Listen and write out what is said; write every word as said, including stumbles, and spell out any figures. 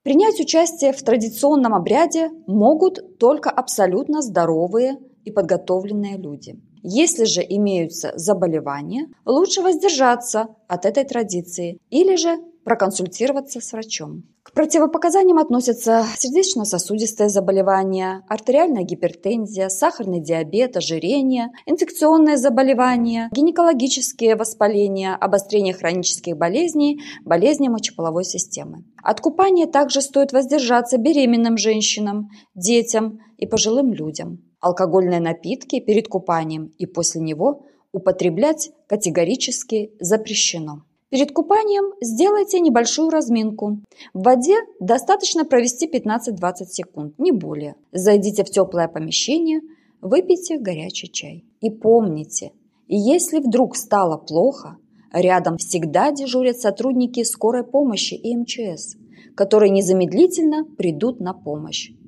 Принять участие в традиционном обряде могут только абсолютно здоровые и подготовленные люди. Если же имеются заболевания, лучше воздержаться от этой традиции или же проконсультироваться с врачом. К противопоказаниям относятся сердечно-сосудистые заболевания, артериальная гипертензия, сахарный диабет, ожирение, инфекционные заболевания, гинекологические воспаления, обострение хронических болезней, болезни мочеполовой системы. От купания также стоит воздержаться беременным женщинам, детям и пожилым людям. Алкогольные напитки перед купанием и после него употреблять категорически запрещено. Перед купанием сделайте небольшую разминку. В воде достаточно провести пятнадцать-двадцать секунд, не более. Зайдите в теплое помещение, выпейте горячий чай. И помните, если вдруг стало плохо, рядом всегда дежурят сотрудники скорой помощи и эм че эс, которые незамедлительно придут на помощь.